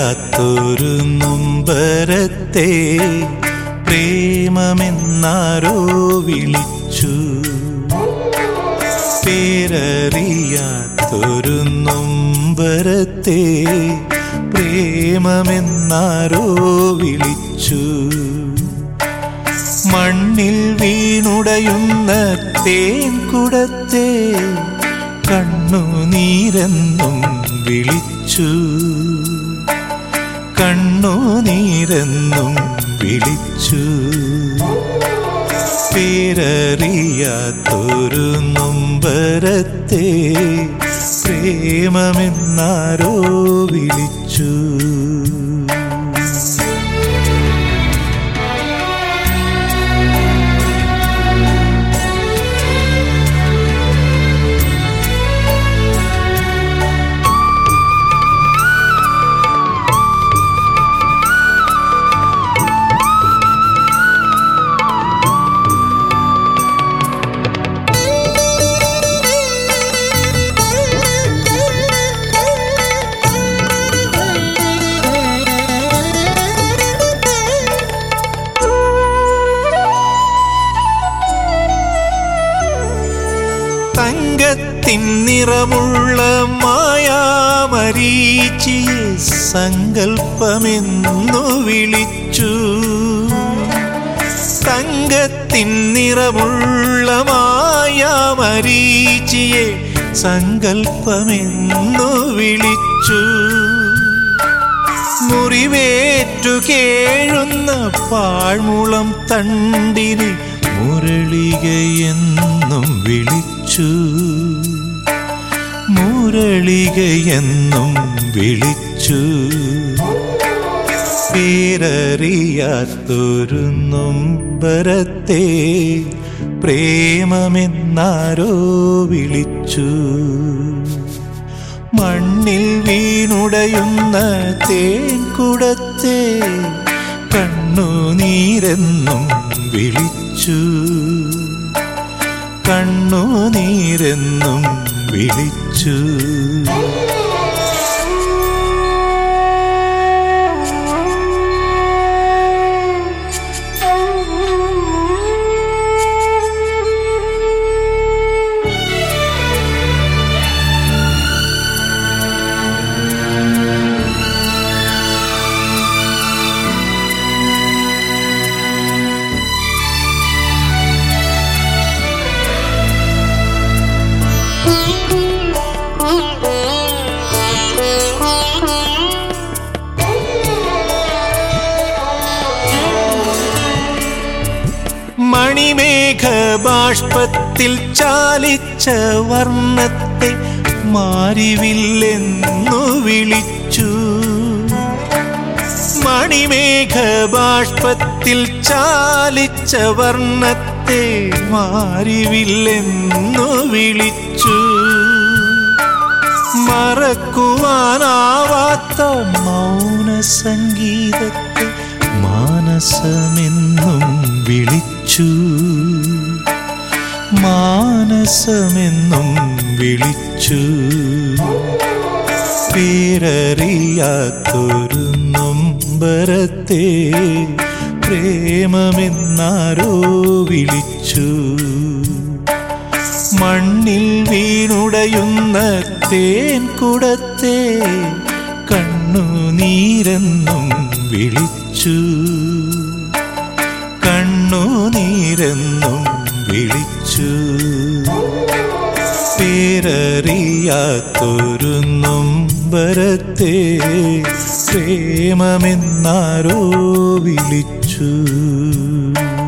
പേരറിയാത്തൊരു നൊമ്പരത്തെ പ്രേമമെന്നാരോ വിളിച്ചു. പേരറിയാത്തൊരു നൊമ്പരത്തെ പ്രേമമെന്നാരോ വിളിച്ചു. മണ്ണിൽ വീണുടയുന്ന തേൻകുടത്തെ കണ്ണുനീരെന്നും വിളിച്ചു. കണ്ണുനീരെന്നും വിളിച്ചു. പേരറിയാത്തൊരു നൊമ്പരത്തെ പ്രേമമെന്നാരോ വിളിച്ചു. തങ്കത്തിൻ നിറമുള്ള മായാമരീചിയെ സങ്കൽപ്പമെന്നു വിളിച്ചു. തങ്കത്തിൻ നിറമുള്ള മായാമരീചിയെ സങ്കൽപ്പമെന്നു വിളിച്ചു. മുറിവേറ്റു കേഴുന്ന പാഴ്മുളം തണ്ടിനെ മുരളികയെന്നും വിളിച്ചു. മുരളികയെന്നും വിളിച്ചു. പേരറിയാത്തൊരു നൊമ്പരത്തെ പ്രേമമെന്നാരോ വിളിച്ചു. മണ്ണിൽ വീണുടയുന്ന തേൻകുടത്തെ കണ്ണുനീരെന്നും വിളിച്ചു. കണ്ണുനീരെന്നും വിളിച്ചു. മണിമേഘബാഷ്പത്തിൽ ചാലിച്ച വർണ്ണത്തെ മാരിവില്ലെന്നു വിളിച്ചു. മണിമേഘബാഷ്പത്തിൽ ചാലിച്ച വർണ്ണത്തെ മാരിവില്ലെന്നു വിളിച്ചു. മറക്കുവാനാവാത്ത മൗനസംഗീതത്തെ മാനസമെന്നും വിളിച്ചു. മാനസമെന്നും വിളിച്ചു. പേരറിയാത്തൊരു നൊമ്പരത്തെ പ്രേമമെന്നാരോ വിളിച്ചു. മണ്ണിൽ വീണുടയുന്ന തേൻകുടത്തെ കണ്ണുനീരെന്നും വിളിച്ചു. കണ്ണുനീരെന്നും വിളിച്ചു. പേരറിയാത്തൊരു നൊമ്പരത്തെ പ്രേമമെന്നാരോ വിളിച്ചു.